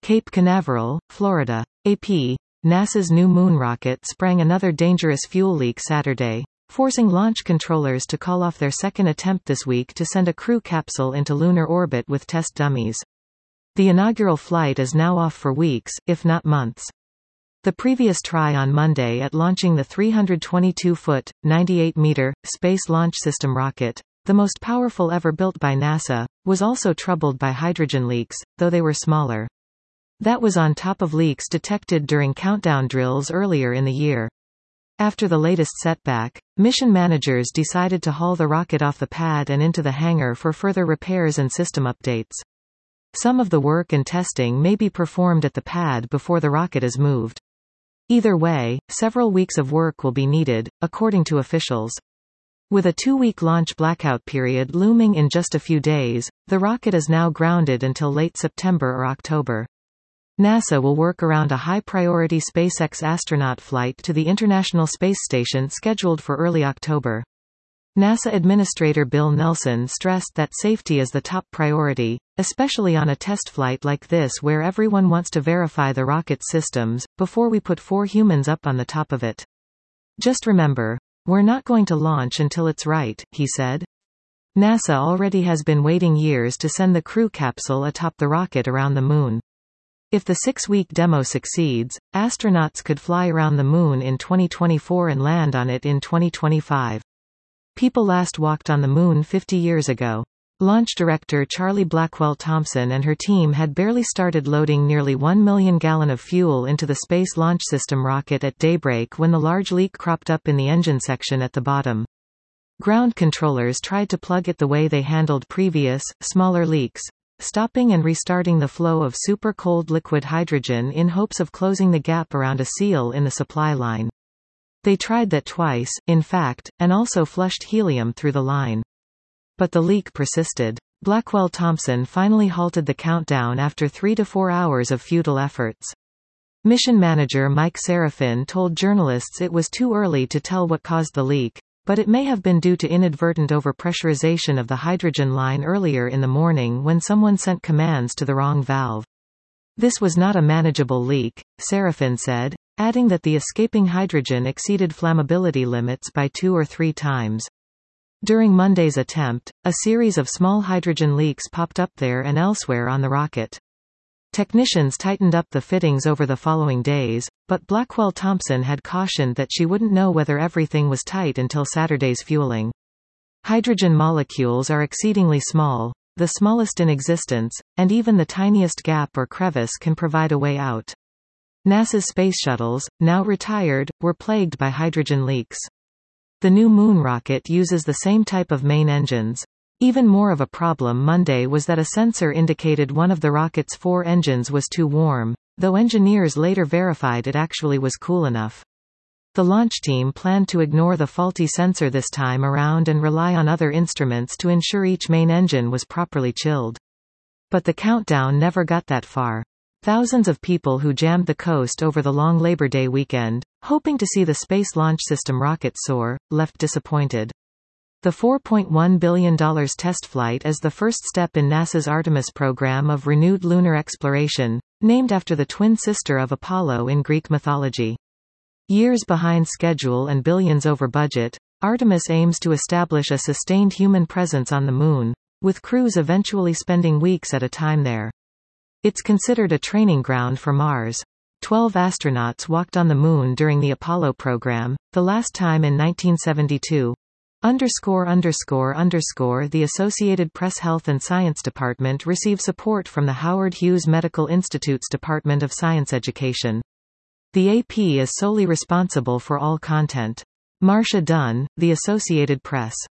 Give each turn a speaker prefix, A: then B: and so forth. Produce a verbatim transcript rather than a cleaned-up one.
A: Cape Canaveral, Florida. A P. NASA's new moon rocket sprang another dangerous fuel leak Saturday, forcing launch controllers to call off their second attempt this week to send a crew capsule into lunar orbit with test dummies. The inaugural flight is now off for weeks, if not months. The previous try on Monday at launching the three hundred twenty-two foot, ninety-eight meter, Space Launch System rocket, the most powerful ever built by NASA, was also troubled by hydrogen leaks, though they were smaller. That was on top of leaks detected during countdown drills earlier in the year. After the latest setback, mission managers decided to haul the rocket off the pad and into the hangar for further repairs and system updates. Some of the work and testing may be performed at the pad before the rocket is moved. Either way, several weeks of work will be needed, according to officials. With a two-week launch blackout period looming in just a few days, the rocket is now grounded until late September or October. NASA will work around a high-priority SpaceX astronaut flight to the International Space Station scheduled for early October. NASA Administrator Bill Nelson stressed that safety is the top priority, especially on a test flight like this where everyone wants to verify the rocket's systems, before we put four humans up on the top of it. Just remember, we're not going to launch until it's right, he said. NASA already has been waiting years to send the crew capsule atop the rocket around the moon. If the six-week demo succeeds, astronauts could fly around the moon in twenty twenty-four and land on it in twenty twenty-five. People last walked on the moon fifty years ago. Launch director Charlie Blackwell Thompson and her team had barely started loading nearly one million gallons of fuel into the Space Launch System rocket at daybreak when the large leak cropped up in the engine section at the bottom. Ground controllers tried to plug it the way they handled previous, smaller leaks, stopping and restarting the flow of super-cold liquid hydrogen in hopes of closing the gap around a seal in the supply line. They tried that twice, in fact, and also flushed helium through the line. But the leak persisted. Blackwell Thompson finally halted the countdown after three to four hours of futile efforts. Mission manager Mike Serafin told journalists it was too early to tell what caused the leak, but it may have been due to inadvertent overpressurization of the hydrogen line earlier in the morning when someone sent commands to the wrong valve. This was not a manageable leak, Serafin said, adding that the escaping hydrogen exceeded flammability limits by two or three times. During Monday's attempt, a series of small hydrogen leaks popped up there and elsewhere on the rocket. Technicians tightened up the fittings over the following days, but Blackwell Thompson had cautioned that she wouldn't know whether everything was tight until Saturday's fueling. Hydrogen molecules are exceedingly small, the smallest in existence, and even the tiniest gap or crevice can provide a way out. NASA's space shuttles, now retired, were plagued by hydrogen leaks. The new moon rocket uses the same type of main engines. Even more of a problem Monday was that a sensor indicated one of the rocket's four engines was too warm, though engineers later verified it actually was cool enough. The launch team planned to ignore the faulty sensor this time around and rely on other instruments to ensure each main engine was properly chilled. But the countdown never got that far. Thousands of people who jammed the coast over the long Labor Day weekend, hoping to see the Space Launch System rocket soar, left disappointed. The four point one billion dollars test flight is the first step in NASA's Artemis program of renewed lunar exploration, named after the twin sister of Apollo in Greek mythology. Years behind schedule and billions over budget, Artemis aims to establish a sustained human presence on the Moon, with crews eventually spending weeks at a time there. It's considered a training ground for Mars. Twelve astronauts walked on the Moon during the Apollo program, the last time in nineteen seventy-two. Underscore underscore underscore The Associated Press Health and Science Department receive support from the Howard Hughes Medical Institute's Department of Science Education. The A P is solely responsible for all content. Marcia Dunn, The Associated Press.